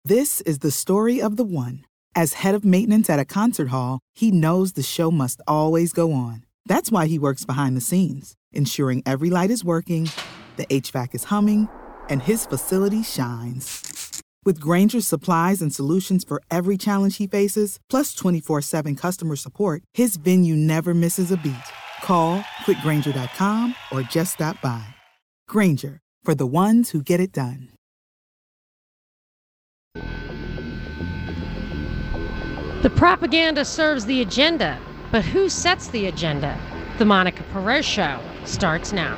This is the story of the one. As head of maintenance at a concert hall, he knows the show must always go on. That's why he works behind the scenes, ensuring every light is working, the HVAC is humming, and his facility shines. With Grainger's supplies and solutions for every challenge he faces, plus 24/7 customer support, his venue never misses a beat. Call quickgrainger.com or just stop by. Grainger, for the ones who get it done. The propaganda serves the agenda, but who sets the agenda? The Monica Perez Show starts now.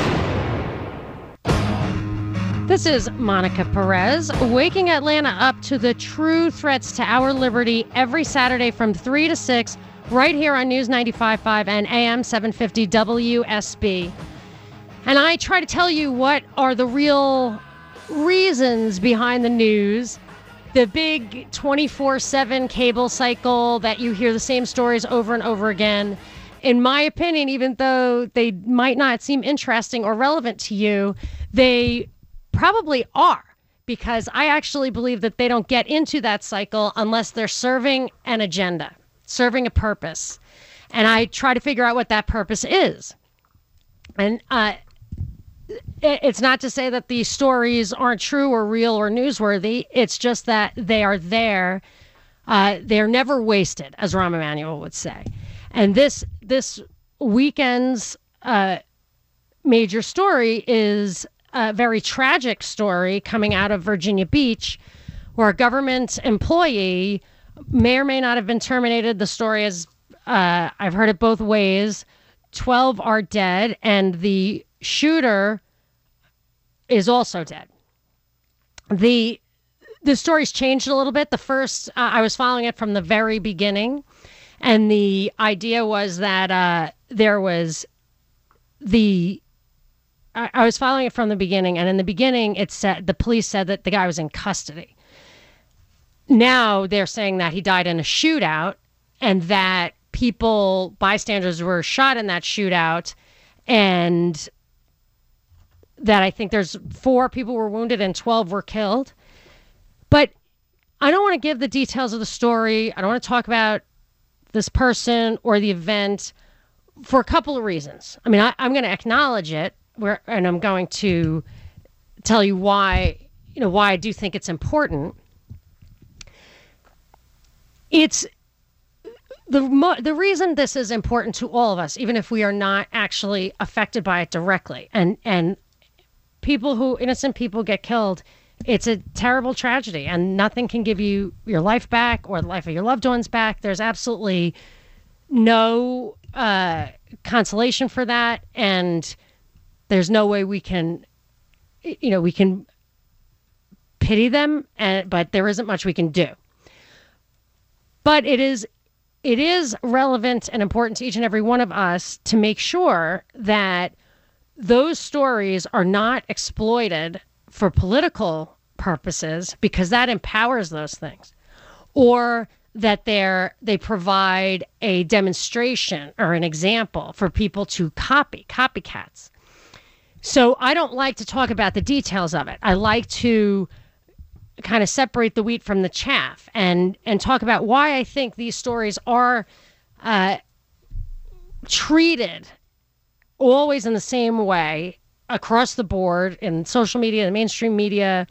This is Monica Perez, waking Atlanta up to the true threats to our liberty every Saturday from 3 to 6, right here on News 95.5 and AM 750 WSB. And I try to tell you what are the real reasons behind the news. The big 24/7 cable cycle that you hear the same stories over and over again. In my opinion, even though they might not seem interesting or relevant to you, they probably are, because I actually believe that they don't get into that cycle unless they're serving an agenda, serving a purpose. And I try to figure out what that purpose is. And it's not to say that these stories aren't true or real or newsworthy. It's just that they are there. They're never wasted, as Rahm Emanuel would say. And this weekend's major story is a very tragic story coming out of Virginia Beach, where a government employee may or may not have been terminated. The story is, I've heard it both ways. 12 are dead, and the shooter is also dead. The story's changed a little bit. The first, I was following it from the very beginning, and the idea was that I was following it from the beginning, and in the beginning, it said the police said that the guy was in custody. Now they're saying that he died in a shootout, and that bystanders were shot in that shootout, and that I think there's 4 people were wounded and 12 were killed. But I don't want to give the details of the story. I don't want to talk about this person or the event for a couple of reasons. I mean, I'm going to acknowledge it, and I'm going to tell you why I do think it's important. It's the reason this is important to all of us, even if we are not actually affected by it directly. And innocent people get killed. It's a terrible tragedy, and nothing can give you your life back or the life of your loved ones back. There's absolutely no consolation for that, and there's no way we can pity them, but there isn't much we can do. But it is relevant and important to each and every one of us to make sure that those stories are not exploited for political purposes, because that empowers those things, or that they provide a demonstration or an example for people to copycats. So I don't like to talk about the details of it. I like to kind of separate the wheat from the chaff and talk about why I think these stories are treated always in the same way across the board in social media, the mainstream media.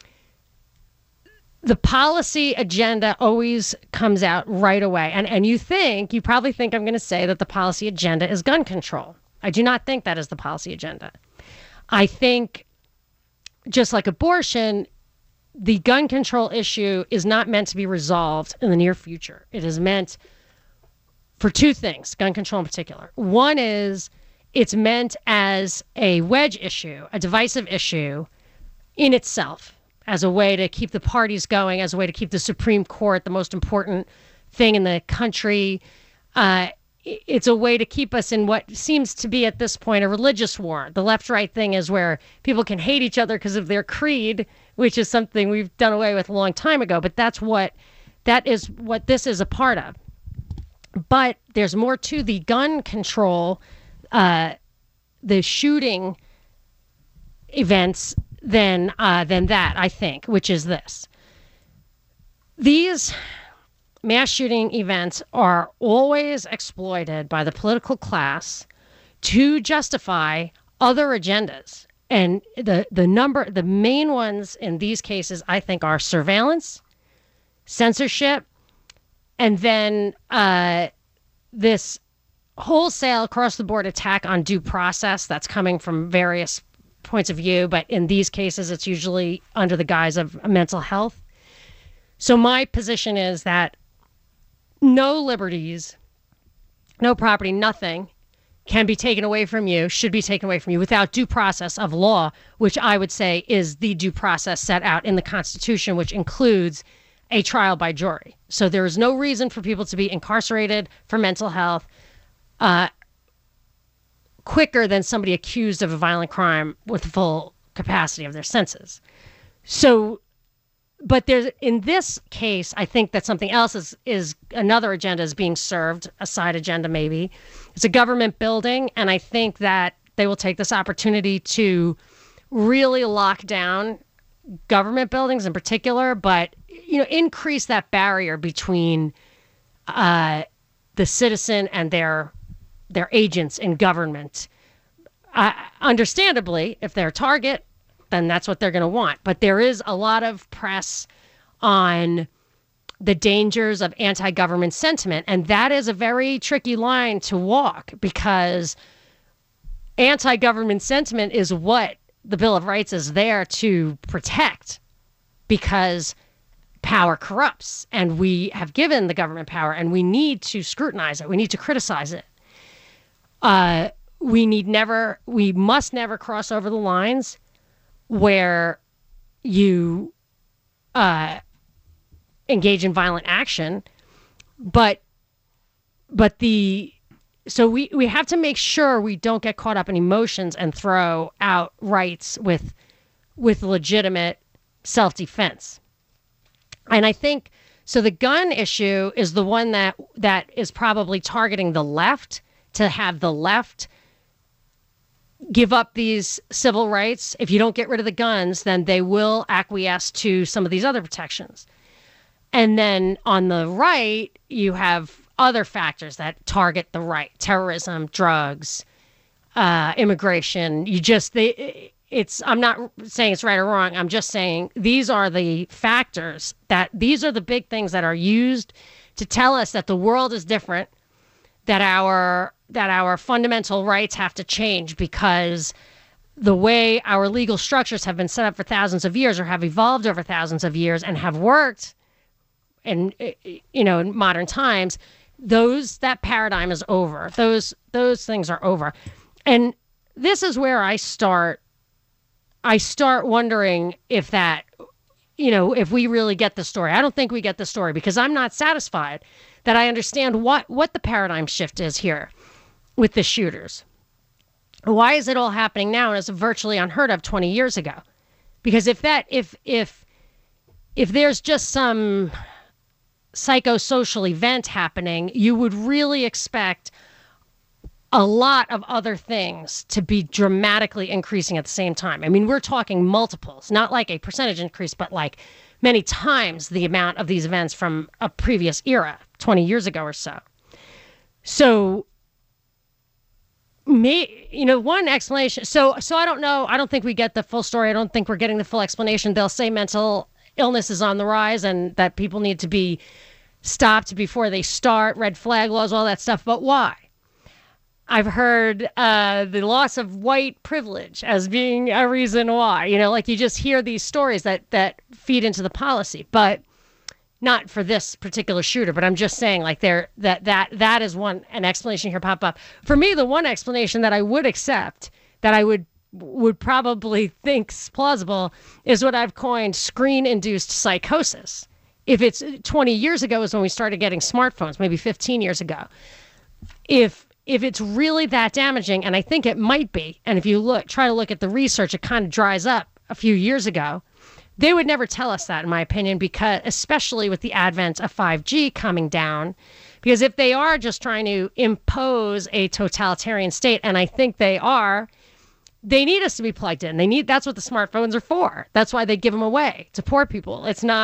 The policy agenda always comes out right away. And you probably think I'm going to say that the policy agenda is gun control. I do not think that is the policy agenda. I think, just like abortion, the gun control issue is not meant to be resolved in the near future. It is meant for 2 things, gun control in particular. One is it's meant as a wedge issue, a divisive issue in itself, as a way to keep the parties going, as a way to keep the Supreme Court, the most important thing in the country. It's a way to keep us in what seems to be at this point a religious war. The left-right thing is where people can hate each other because of their creed, which is something we've done away with a long time ago. But that is what this is a part of. But there's more to the gun control, the shooting events than that, I think, which is this. These mass shooting events are always exploited by the political class to justify other agendas. And the main ones in these cases, I think, are surveillance, censorship, and then this wholesale across the board attack on due process that's coming from various points of view. But in these cases, it's usually under the guise of mental health. So my position is that no liberties, no property, nothing can be taken away from you, should be taken away from you without due process of law, which I would say is the due process set out in the Constitution, which includes a trial by jury. So there is no reason for people to be incarcerated for mental health quicker than somebody accused of a violent crime with full capacity of their senses. So, but there's, in this case, I think that something else is another agenda is being served, a side agenda maybe. It's a government building, and I think that they will take this opportunity to really lock down government buildings in particular, but increase that barrier between the citizen and their agents in government. Understandably, if they're a target, then that's what they're going to want. But there is a lot of press on the dangers of anti-government sentiment, and that is a very tricky line to walk, because anti-government sentiment is what the Bill of Rights is there to protect, because power corrupts, and we have given the government power, and we need to scrutinize it. We need to criticize it. We must never cross over the lines where you engage in violent action, so we have to make sure we don't get caught up in emotions and throw out rights with legitimate self-defense. And I think so. The gun issue is the one that is probably targeting the left, to have the left give up these civil rights. If you don't get rid of the guns, then they will acquiesce to some of these other protections. And then on the right, you have other factors that target the right: terrorism, drugs, immigration. I'm not saying it's right or wrong. I'm just saying these are the factors these are the big things that are used to tell us that the world is different, that our fundamental rights have to change, because the way our legal structures have been set up for thousands of years, or have evolved over thousands of years and have worked in modern times, that paradigm is over. Those things are over. And this is where I start wondering if if we really get the story. I don't think we get the story, because I'm not satisfied that I understand what the paradigm shift is here with the shooters. Why is it all happening now and it's virtually unheard of 20 years ago? Because if there's just some psychosocial event happening, you would really expect a lot of other things to be dramatically increasing at the same time. I mean, we're talking multiples, not like a percentage increase, but like many times the amount of these events from a previous era, 20 years ago or so. So, one explanation. So I don't know. I don't think we get the full story. I don't think we're getting the full explanation. They'll say mental illness is on the rise and that people need to be stopped before they start, red flag laws, all that stuff. But why? I've heard the loss of white privilege as being a reason why. You just hear these stories that feed into the policy, but not for this particular shooter. But I'm just saying, that is an explanation here pop up. For me, the one explanation that I would accept, that I would probably think's plausible, is what I've coined screen-induced psychosis. If it's 20 years ago is when we started getting smartphones, maybe 15 years ago. If it's really that damaging, and I think it might be, and if you try to look at the research, it kind of dries up a few years ago. They would never tell us that, in my opinion, because especially with the advent of 5G coming down, because if they are just trying to impose a totalitarian state, and I think they are, they need us to be plugged in. That's what the smartphones are for. That's why they give them away to poor people. It's not,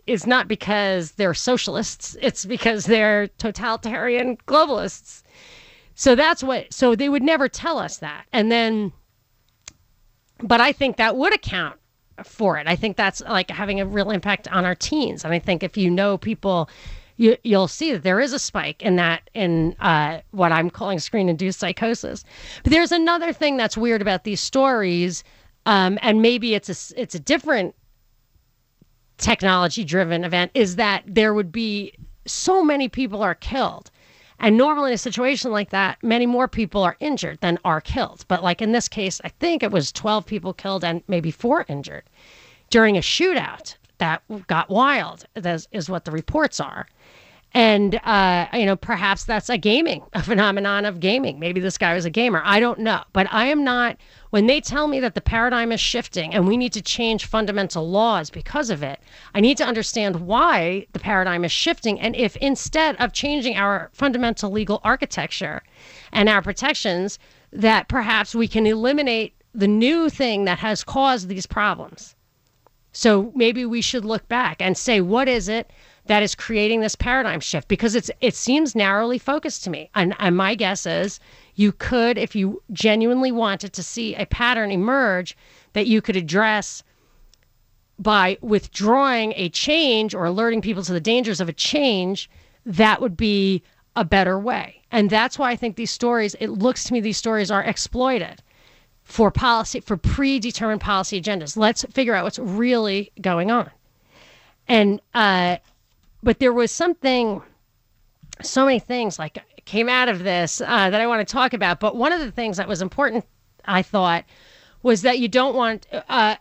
is not because they're socialists. It's because they're totalitarian globalists. So so they would never tell us that. And then, but I think that would account for it. I think that's like having a real impact on our teens. And I think if you know people, you'll see that there is a spike in what I'm calling screen-induced psychosis. But there's another thing that's weird about these stories, and maybe it's a different technology-driven event, is that there would be so many people are killed. And normally in a situation like that, many more people are injured than are killed. But like in this case, I think it was 12 people killed and maybe 4 injured during a shootout that got wild, is what the reports are. And, perhaps that's a phenomenon of gaming. Maybe this guy was a gamer. I don't know. But I am not, when they tell me that the paradigm is shifting and we need to change fundamental laws because of it, I need to understand why the paradigm is shifting. And if instead of changing our fundamental legal architecture and our protections, that perhaps we can eliminate the new thing that has caused these problems. So maybe we should look back and say, what is it that is creating this paradigm shift? Because it seems narrowly focused to me. And my guess is you could, if you genuinely wanted to see a pattern emerge that you could address by withdrawing a change or alerting people to the dangers of a change, that would be a better way. And that's why I think these stories, it looks to me these stories are exploited for policy, for predetermined policy agendas. Let's figure out what's really going on. And, but there was so many things like came out of this that I want to talk about. But one of the things that was important, I thought, was that you don't want, how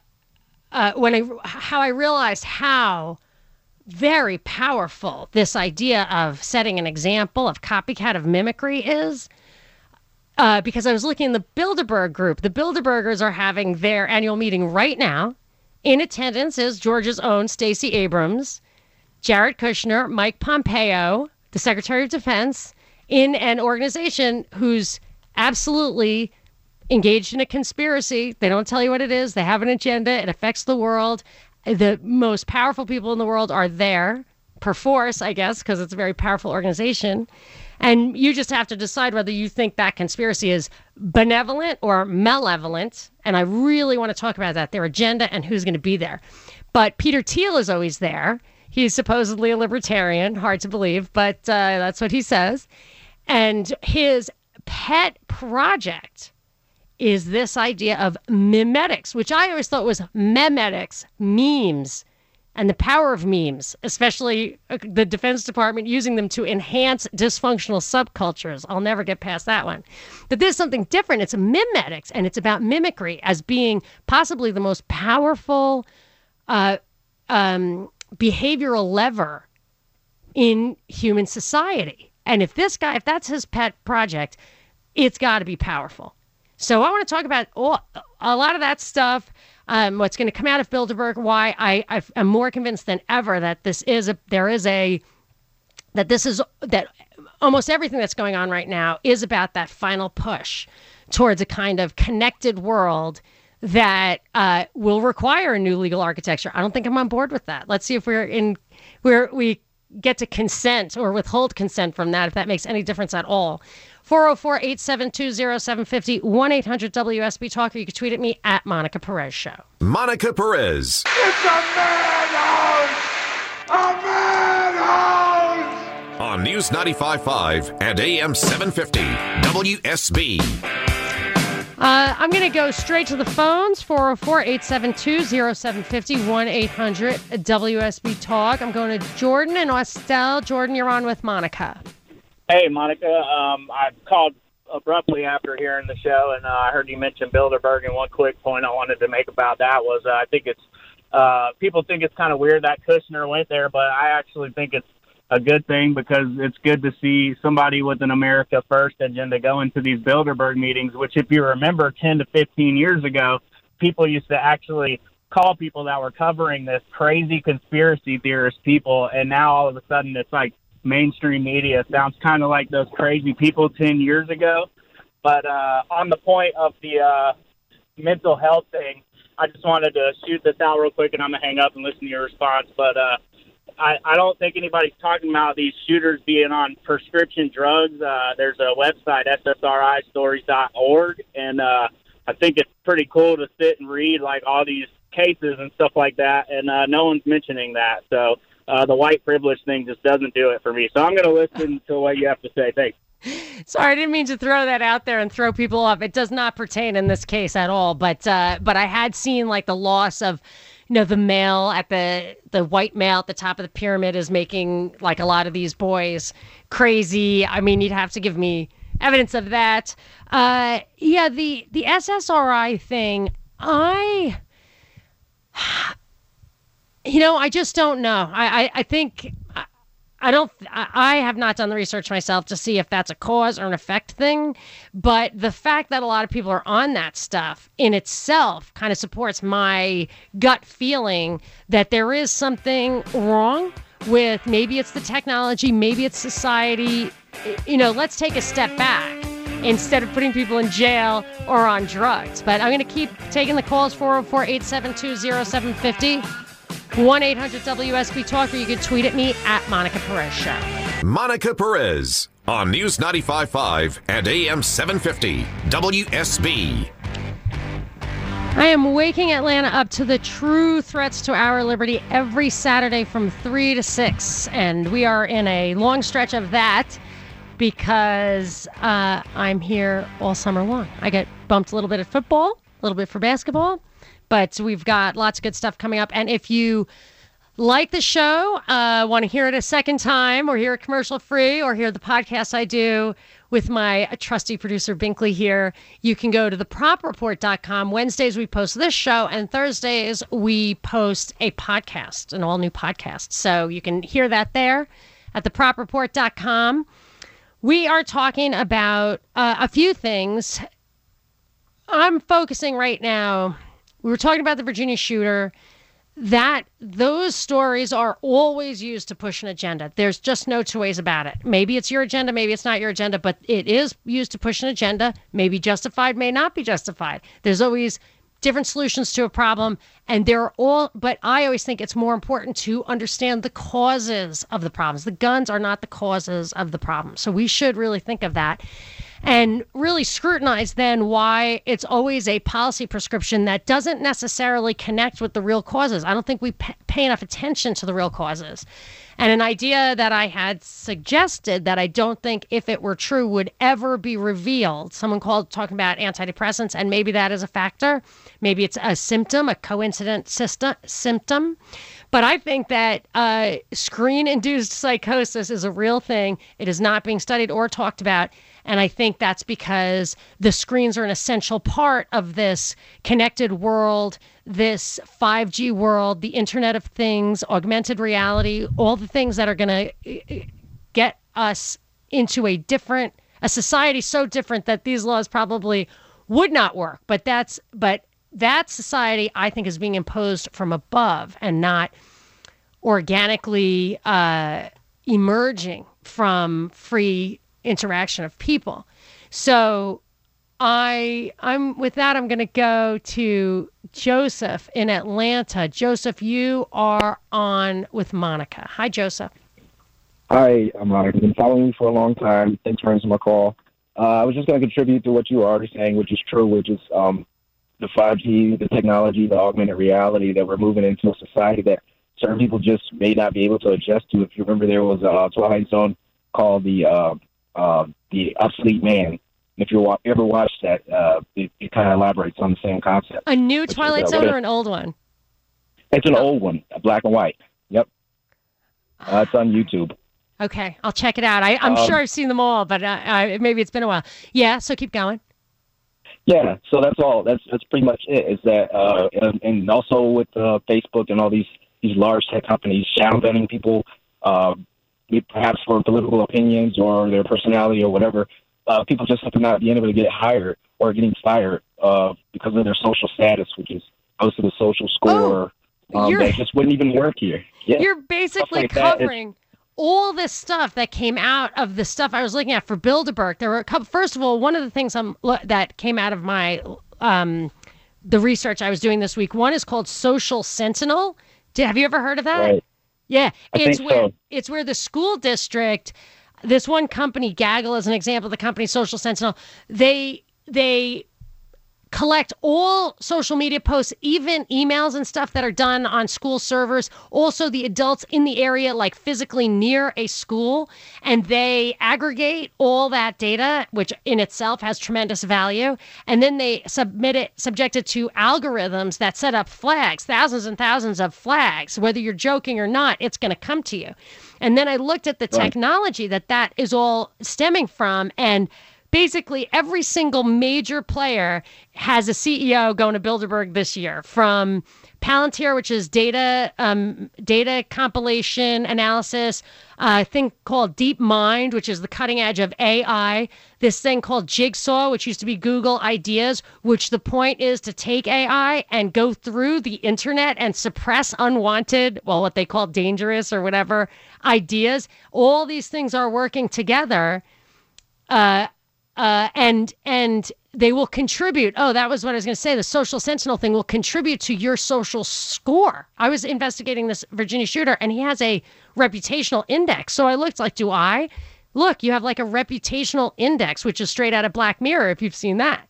I realized how very powerful this idea of setting an example of copycat of mimicry is. Because I was looking in the Bilderberg group. The Bilderbergers are having their annual meeting right now. In attendance is Georgia's own Stacey Abrams, Jared Kushner, Mike Pompeo, the Secretary of Defense, in an organization who's absolutely engaged in a conspiracy. They don't tell you what it is. They have an agenda. It affects the world. The most powerful people in the world are there, per force, I guess, because it's a very powerful organization. And you just have to decide whether you think that conspiracy is benevolent or malevolent. And I really want to talk about that, their agenda and who's going to be there. But Peter Thiel is always there. He's supposedly a libertarian, hard to believe, but that's what he says. And his pet project is this idea of memetics, which I always thought was memetics, memes, and the power of memes, especially the Defense Department using them to enhance dysfunctional subcultures. I'll never get past that one. But there's something different. It's memetics, and it's about mimicry as being possibly the most powerful behavioral lever in human society. And if that's his pet project, it's got to be powerful. So I want to talk about a lot of that stuff. What's going to come out of Bilderberg, why I am more convinced than ever that that almost everything that's going on right now is about that final push towards a kind of connected world that will require a new legal architecture. I don't think I'm on board with that. Let's see if we get to consent or withhold consent from that, if that makes any difference at all. 404-872-0750, 1-800-WSB Talk, or you can tweet at me at Monica Perez Show. Monica Perez. It's a madhouse! A madhouse! On News 95.5 and AM 750, WSB. I'm going to go straight to the phones, 404-872-0750, 1-800-WSB Talk. I'm going to Jordan and Austell. Jordan, you're on with Monica. Hey, Monica. I called abruptly after hearing the show, and I heard you mention Bilderberg, and one quick point I wanted to make about that was I think it's people think it's kind of weird that Kushner went there, but I actually think it's a good thing because it's good to see somebody with an America First agenda go into these Bilderberg meetings, which if you remember 10 to 15 years ago, people used to actually call people that were covering this crazy conspiracy theorist people, and now all of a sudden it's like mainstream media. Sounds kind of like those crazy people 10 years ago. But on the point of the mental health thing, I just wanted to shoot this out real quick, and I'm going to hang up and listen to your response. But I don't think anybody's talking about these shooters being on prescription drugs. There's a website, ssristories.org, and I think it's pretty cool to sit and read like all these cases and stuff like that, and no one's mentioning that. So the white privilege thing just doesn't do it for me. So I'm going to listen to what you have to say. Thanks. Sorry, I didn't mean to throw that out there and throw people off. It does not pertain in this case at all. But I had seen like the loss of, the male at the white male at the top of the pyramid is making like a lot of these boys crazy. I mean, you'd have to give me evidence of that. The SSRI thing, I just don't know. I think I have not done the research myself to see if that's a cause or an effect thing, but the fact that a lot of people are on that stuff in itself kind of supports my gut feeling that there is something wrong with, maybe it's the technology, maybe it's society. Let's take a step back instead of putting people in jail or on drugs. But I'm going to keep taking the calls, 404-872-0750. 1-800-WSB Talk, or you can tweet at me at Monica Perez Show. Monica Perez on News 95.5 and AM 750 WSB. I am waking Atlanta up to the true threats to our liberty every Saturday from 3 to 6. And we are in a long stretch of that because I'm here all summer long. I get bumped a little bit at football, a little bit for basketball. But we've got lots of good stuff coming up. And if you like the show, want to hear it a second time, or hear it commercial free, or hear the podcast I do with my trusty producer Binkley here, you can go to thepropreport.com. Wednesdays we post this show, and Thursdays we post a podcast, an all-new podcast. So you can hear that there at thepropreport.com. We are talking about a few things. I'm focusing right now. We were talking about the Virginia shooter, that those stories are always used to push an agenda. There's just no two ways about it. Maybe it's your agenda, maybe it's not your agenda, but it is used to push an agenda, maybe justified, may not be justified. There's always different solutions to a problem, and but I always think it's more important to understand the causes of the problems. The guns are not the causes of the problem. So we should really think of that. And really scrutinize then why it's always a policy prescription that doesn't necessarily connect with the real causes. I don't think we pay enough attention to the real causes. And an idea that I had suggested that I don't think, if it were true, would ever be revealed. Someone talking about antidepressants, and maybe that is a factor. Maybe it's a symptom, a coincident symptom. But I think that screen-induced psychosis is a real thing. It is not being studied or talked about. And I think that's because the screens are an essential part of this connected world, this 5G world, the Internet of Things, augmented reality, all the things that are going to get us into a society so different that these laws probably would not work. But that society, I think, is being imposed from above and not organically emerging from free interaction of people. So I'm with that, I'm going to go to Joseph in Atlanta. Joseph, you are on with Monica. Hi, Joseph. Hi, Monica. I've been following you for a long time. Thanks for answering my call. I was just going to contribute to what you were already saying, which is true, which is the 5G, the technology, the augmented reality, that we're moving into a society that certain people just may not be able to adjust to. If you remember, there was a Twilight Zone called the Obsolete Man. If you ever watched that, it kind of elaborates on the same concept. A new Twilight Zone or an old one? It's an old one, black and white. Yep. It's on YouTube. Okay, I'll check it out. I'm sure I've seen them all, but maybe it's been a while. Yeah, so keep going. Yeah, so that's all. That's pretty much it. Is that and also with Facebook and all these large tech companies shadow banning people, perhaps for political opinions or their personality or whatever. People just simply not being able to get hired or getting fired because of their social status, which is also the social score that just wouldn't even work here. Yeah. You're basically covering all this stuff that came out of the stuff I was looking at for Bilderberg. There were a couple. First of all, one of the things that came out of my the research I was doing this week. One is called Social Sentinel. Have you ever heard of that? Right. Yeah, think so. It's where the school district, this one company, Gaggle, as an example, the company Social Sentinel, they collect all social media posts, even emails and stuff that are done on school servers, also the adults in the area, like physically near a school, and they aggregate all that data, which in itself has tremendous value, and then they subject it to algorithms that set up flags, thousands and thousands of flags. Whether you're joking or not, it's going to come to you. And then I looked at the technology that is all stemming from, and basically, every single major player has a CEO going to Bilderberg this year, from Palantir, which is data compilation analysis, a thing called DeepMind, which is the cutting edge of AI, this thing called Jigsaw, which used to be Google Ideas, which the point is to take AI and go through the internet and suppress unwanted, well, what they call dangerous or whatever ideas. All these things are working together. And they will contribute. Oh, that was what I was going to say. The Social Sentinel thing will contribute to your social score. I was investigating this Virginia shooter, and he has a reputational index. So I looked like, do I? Look, you have like a reputational index, which is straight out of Black Mirror, if you've seen that.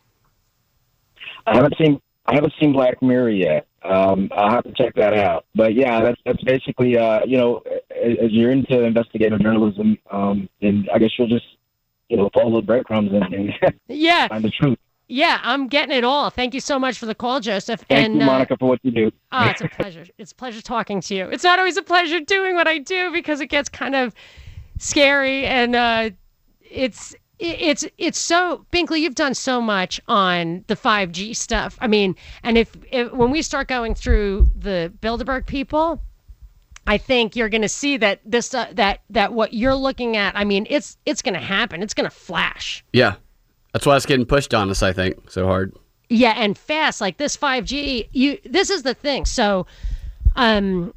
I haven't seen Black Mirror yet. I'll have to check that out. But yeah, that's basically as you're into investigative journalism, and I guess you'll just follow the breadcrumbs and find the truth. Yeah, I'm getting it all. Thank you so much for the call, Joseph. Thank you, Monica, for what you do. Oh, it's a pleasure. It's a pleasure talking to you. It's not always a pleasure doing what I do because it gets kind of scary, and it's so, Binkley, you've done so much on the 5G stuff. I mean, and if when we start going through the Bilderberg people, I think you're going to see that this that what you're looking at, I mean, it's going to happen. It's going to flash. Yeah. That's why it's getting pushed on us, I think, so hard. Yeah, and fast. Like this 5G, this is the thing. So to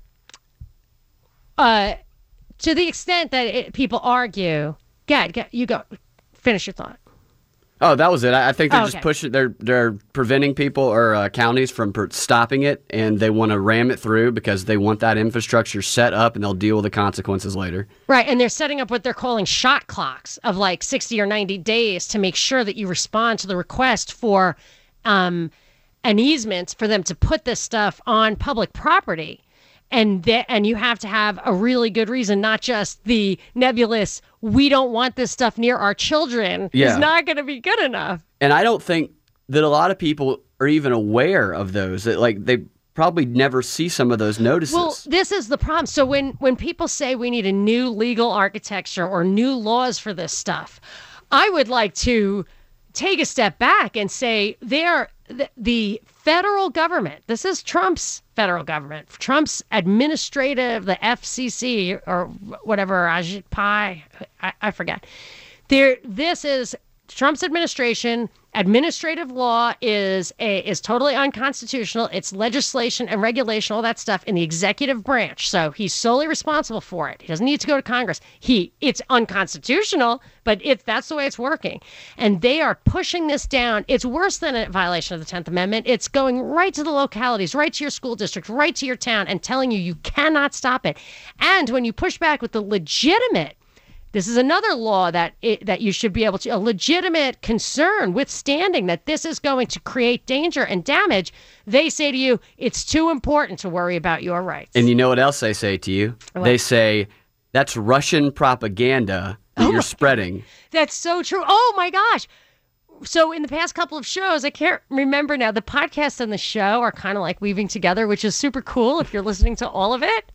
the extent that people argue, you go. Finish your thought. Oh, that was it. I think they're just pushing. They're preventing people or counties from stopping it, and they want to ram it through because they want that infrastructure set up, and they'll deal with the consequences later. Right, and they're setting up what they're calling shot clocks of like 60 or 90 days to make sure that you respond to the request for an easement for them to put this stuff on public property. And you have to have a really good reason, not just the nebulous, we don't want this stuff near our children, is not going to be good enough. And I don't think that a lot of people are even aware of those. Like, they probably never see some of those notices. Well, this is the problem. So when people say we need a new legal architecture or new laws for this stuff, I would like to take a step back and say the federal government, this is Trump's federal government, Trump's administrative, the FCC or whatever, I forget. This is Trump's administration. Administrative law is totally unconstitutional. It's legislation and regulation, all that stuff in the executive branch. So he's solely responsible for it. He doesn't need to go to Congress. It's unconstitutional, but that's the way it's working. And they are pushing this down. It's worse than a violation of the 10th Amendment. It's going right to the localities, right to your school district, right to your town, and telling you cannot stop it. And when you push back with the legitimate, this is another law that you should be able to, a legitimate concern withstanding that this is going to create danger and damage, they say to you, it's too important to worry about your rights. And you know what else they say to you? What? They say, that's Russian propaganda that you're spreading. That's so true. Oh, my gosh. So in the past couple of shows, I can't remember now, the podcast and the show are kind of like weaving together, which is super cool if you're listening to all of it.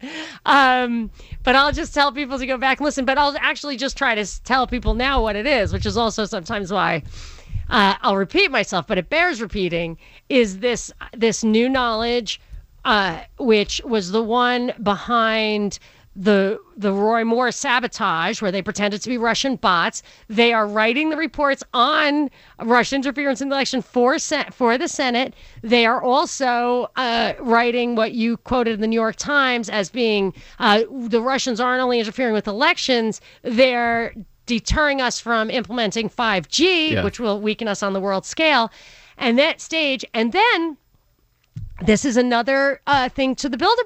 But I'll just tell people to go back and listen. But I'll actually just try to tell people now what it is, which is also sometimes why I'll repeat myself, but it bears repeating, is this new knowledge, which was the one behind the Roy Moore sabotage, where they pretended to be Russian bots. They are writing the reports on Russian interference in the election for the Senate. They are also writing what you quoted in the New York Times as being the Russians aren't only interfering with elections, they're deterring us from implementing 5G, which will weaken us on the world scale. And that stage, and then this is another thing to the Bilderberg.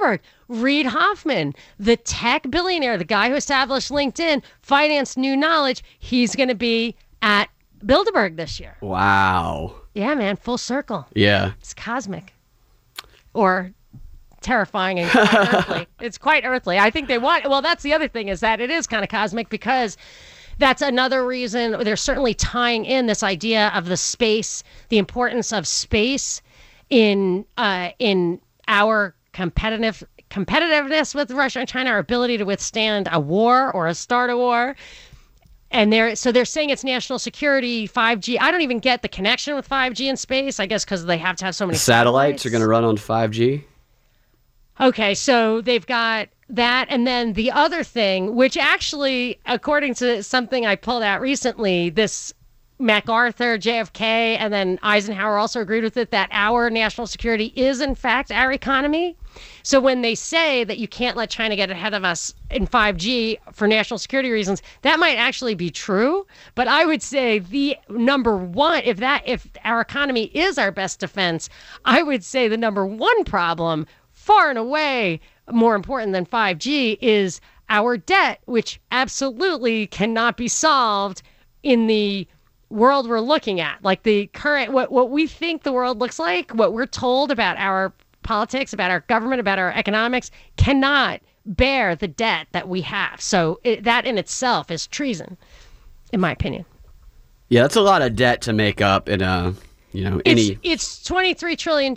Reid Hoffman, the tech billionaire, the guy who established LinkedIn, financed New Knowledge, he's going to be at Bilderberg this year. Wow. Yeah, man, full circle. Yeah. It's cosmic. Or terrifying and quite earthly. It's quite earthly. I think they want, well, that's the other thing, is that it is kind of cosmic, because that's another reason they're certainly tying in this idea of the space, the importance of space in our competitiveness with Russia and China, our ability to withstand a war or a start a war. And they're saying it's national security, 5G. I don't even get the connection with 5G in space, I guess because they have to have so many satellites are going to run on 5G. Okay, so they've got that. And then the other thing, which actually, according to something I pulled out recently, this MacArthur, JFK, and then Eisenhower also agreed with it, that our national security is, in fact, our economy. So when they say that you can't let China get ahead of us in 5G for national security reasons, that might actually be true. But I would say the number one, if our economy is our best defense, I would say the number one problem, far and away more important than 5G, is our debt, which absolutely cannot be solved in the world we're looking at. Like the current, what we think the world looks like, what we're told about our politics, about our government, about our economics, cannot bear the debt that we have. So that in itself is treason, in my opinion. Yeah, that's a lot of debt to make up in a, It's $23 trillion,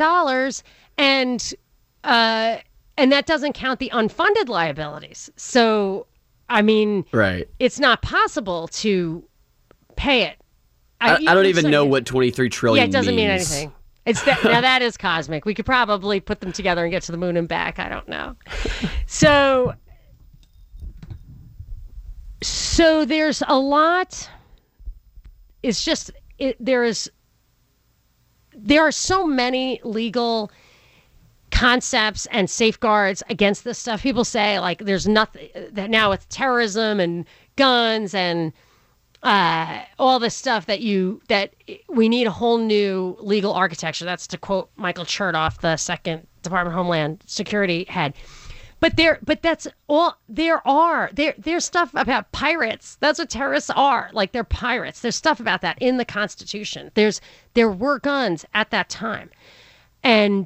and that doesn't count the unfunded liabilities. So, I mean, right. It's not possible to pay it. I don't even know what 23 trillion means. Yeah, it doesn't mean anything. Now that is cosmic. We could probably put them together and get to the moon and back. I don't know. So there's a lot. It's just there are so many legal concepts and safeguards against this stuff. People say like there's nothing that now with terrorism and guns and all this stuff that we need a whole new legal architecture. That's to quote Michael Chertoff, the second Department of Homeland Security head. But that's all there's stuff about pirates. That's what terrorists are. Like, they're pirates. There's stuff about that in the Constitution. There were guns at that time. And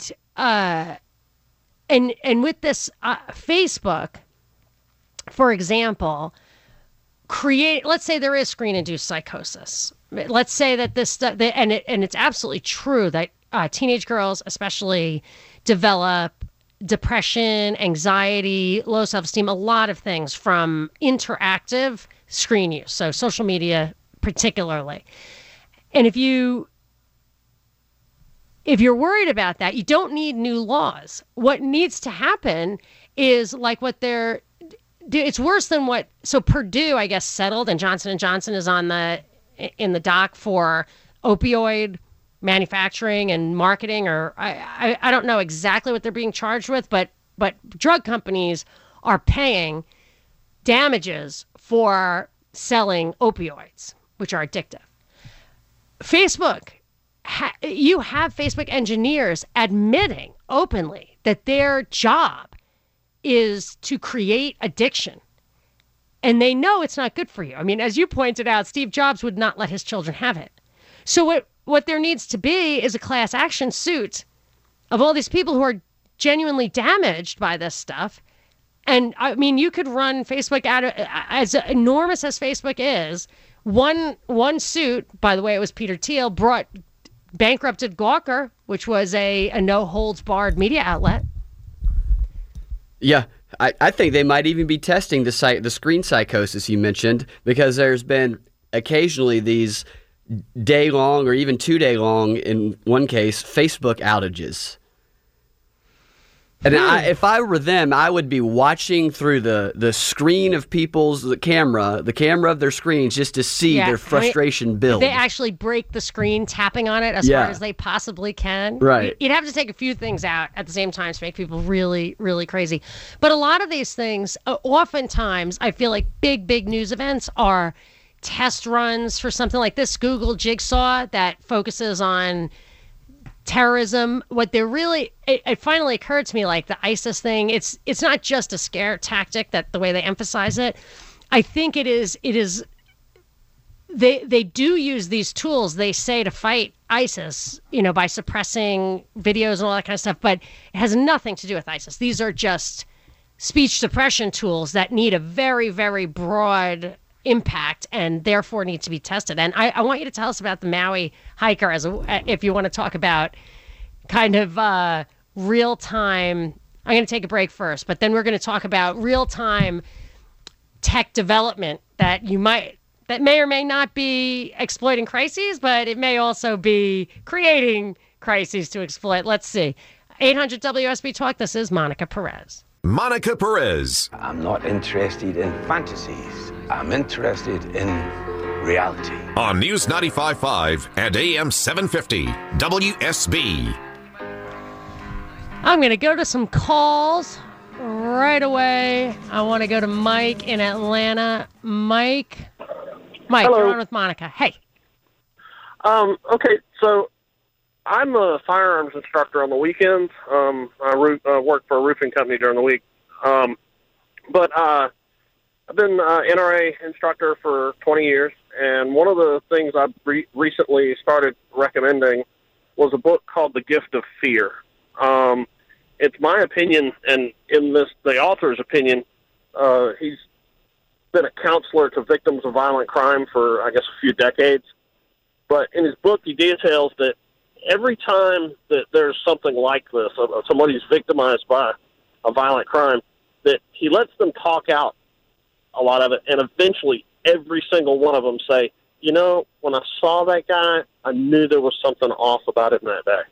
with this Facebook, for example, let's say there is screen-induced psychosis. Let's say that this stuff, and it's absolutely true that teenage girls especially develop depression, anxiety, low self-esteem, a lot of things from interactive screen use, so social media particularly. And if you're worried about that, you don't need new laws. What needs to happen is like it's worse than so Purdue, I guess, settled, and Johnson & Johnson is in the dock for opioid manufacturing and marketing, or I don't know exactly what they're being charged with, but drug companies are paying damages for selling opioids, which are addictive. Facebook, you have Facebook engineers admitting openly that their job is to create addiction. And they know it's not good for you. I mean, as you pointed out, Steve Jobs would not let his children have it. So what there needs to be is a class action suit of all these people who are genuinely damaged by this stuff. And I mean, you could run Facebook out of, as enormous as Facebook is, one suit, by the way, it was Peter Thiel, bankrupted Gawker, which was a no-holds-barred media outlet. Yeah, I think they might even be testing the screen psychosis you mentioned, because there's been occasionally these day-long or even 2-day-long, in one case, Facebook outages. And if I were them, I would be watching through the screen of the camera of their screens, just to see their frustration build. They actually break the screen, tapping on it as hard as they possibly can. Right. You'd have to take a few things out at the same time to make people really, really crazy. But a lot of these things, oftentimes, I feel like big news events are test runs for something like this Google Jigsaw that focuses on terrorism. What they're really, it finally occurred to me, like the ISIS thing, it's not just a scare tactic, that the way they emphasize it. I think it is, they do use these tools, they say, to fight ISIS, by suppressing videos and all that kind of stuff, but it has nothing to do with ISIS. These are just speech suppression tools that need a very, very broad impact and therefore need to be tested. And I want you to tell us about the Maui hiker, if you want to talk about kind of real-time. I'm going to take a break first, but then we're going to talk about real-time tech development that may or may not be exploiting crises, but it may also be creating crises to exploit. Let's see. 800 WSB Talk. This is Monica Perez. Monica Perez. I'm not interested in fantasies. I'm interested in reality. On News 95.5 and AM 750 WSB. I'm going to go to some calls right away. I want to go to Mike in Atlanta. Mike, Hello. You're on with Monica. Hey. Okay, so I'm a firearms instructor on the weekends. I work for a roofing company during the week. But I've been an NRA instructor for 20 years, and one of the things I recently started recommending was a book called The Gift of Fear. It's my opinion, and in the author's opinion, he's been a counselor to victims of violent crime for, I guess, a few decades. But in his book, he details that every time that there's something like this, somebody's victimized by a violent crime, that he lets them talk out a lot of it, and eventually every single one of them say, when I saw that guy, I knew there was something off about him that day.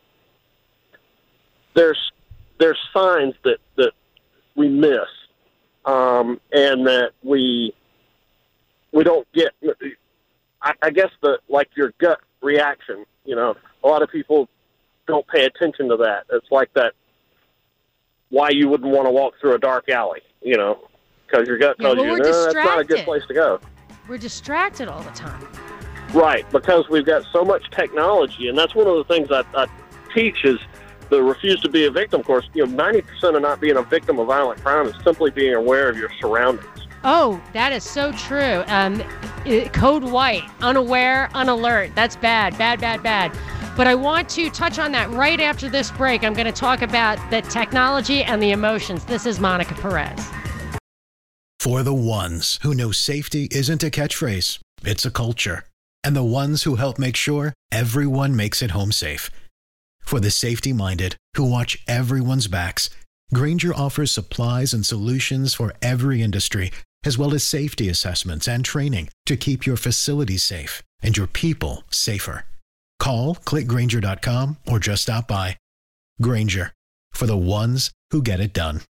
There's signs that we miss, and that we don't get. I guess your gut reaction. A lot of people don't pay attention to that. It's like that. Why you wouldn't want to walk through a dark alley? Because your gut tells you that's not a good place to go. We're distracted all the time. Right, because we've got so much technology, and that's one of the things I teach is the Refuse to Be a Victim course. 90% of not being a victim of violent crime is simply being aware of your surroundings. Oh, that is so true. Code white, unaware, unalert. That's bad. But I want to touch on that right after this break. I'm going to talk about the technology and the emotions. This is Monica Perez. For the ones who know safety isn't a catchphrase, it's a culture. And the ones who help make sure everyone makes it home safe. For the safety-minded who watch everyone's backs, Grainger offers supplies and solutions for every industry, as well as safety assessments and training to keep your facilities safe and your people safer. Call, click Grainger.com, or just stop by. Grainger, for the ones who get it done.